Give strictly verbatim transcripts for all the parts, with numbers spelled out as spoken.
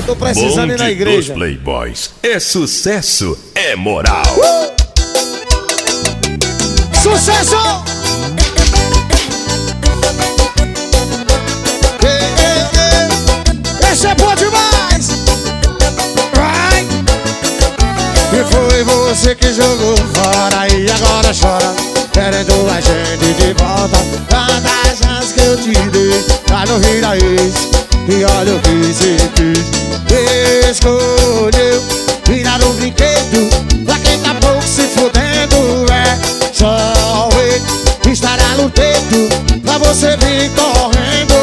tô precisando ir na igreja. Dos Playboys. É sucesso, é moral. Uh! Sucesso! Ei, ei, ei. Esse é bom demais! Vai! E foi você que jogou fora e agora chora, querendo a gente de volta. Tantas chances que eu te dei pra não virar ex, e olha o que você fez. Escolheu virar um brinquedo pra quem tá pouco se fudendo. É só ele estará no teto pra você vir correndo.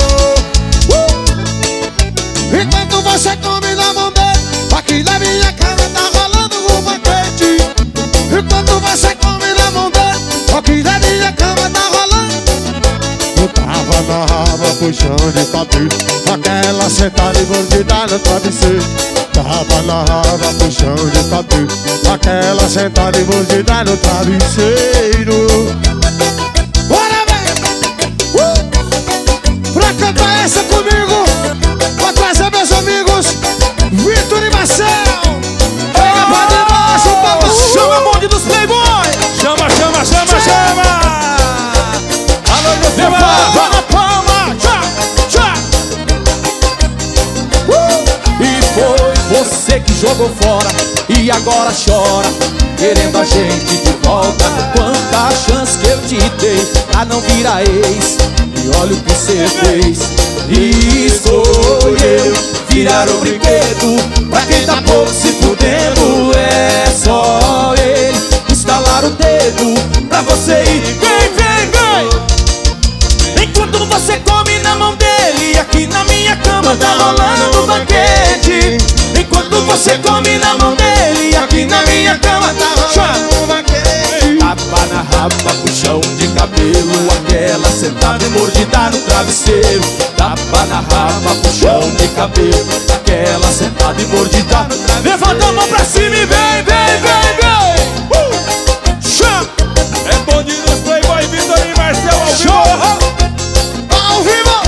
uh! Enquanto você come na mão dele, aqui na minha casa tá rolando um banquete. Enquanto você come na mão dele, aqui na minha cama tá rolando. Eu tava na raba puxando de cabelo, aquela sentada e mordida no travesseiro. Tava na raba puxando de cabelo, aquela sentada e mordida no travesseiro. Bora, velho! Uh! Pra cantar essa comigo, pra trazer meus amigos Vitor e Marcel. Pega pra debaixo, papo. Chama a bonde dos Playboys. Chama, chama, chama, chama. Alô, meu filho, vai na palma. Tchá, tchá. Uh! E foi você que jogou fora e agora chora, querendo a gente de volta. Quanta chance que eu te dei pra não virar ex, e olha o que você fez. E escolheu virar o brinquedo pra quem tá pouco se fudendo. É só ele estalar o dedo pra você ir. Vem, vem, vem! Enquanto você come na mão dele, aqui na minha cama tá rolando um banquete. Enquanto você come na mão dele, aqui na minha cama tá rolando um banquete. Tapa na raba, puxão de cabelo, aquela sentada e mordida no travesseiro. Tapa na raba, puxão de cabelo, aquela sentada e mordida no travesseiro. Levanta a mão pra cima e vem, vem, vem, vem! Uh! Chama! É bonde dos Playboy, Vitor e Marcel ao vivo! Ao vivo!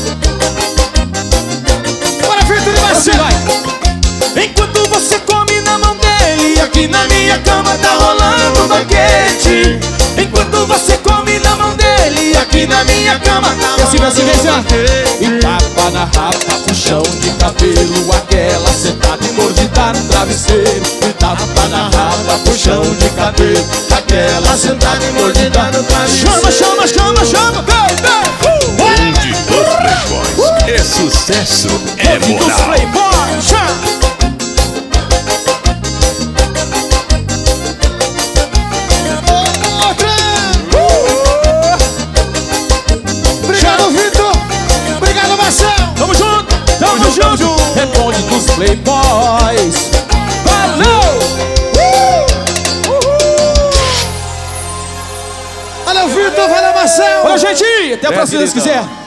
Bora, Vitor e Marcel! Enquanto você come na mão dele, aqui na minha cama tá rolando um banquete. Enquanto você come na mão dele, aqui na minha cama tá rolando um banquete. E tapa na raba, puxão de cabelo, aquela sentada e mordida no travesseiro. E tapa na raba, puxão de cabelo, aquela sentada e mordida no travesseiro. Chama, chama, chama, chama, vem, vem! Bonde dos Playboys. É sucesso, é Bonde dos moral. Playboys, chama! É bonde dos Playboys. Valeu! Uh! Uhul! Valeu, Vitor, valeu, Marcel. Valeu, gente! Até a próxima, se quiser.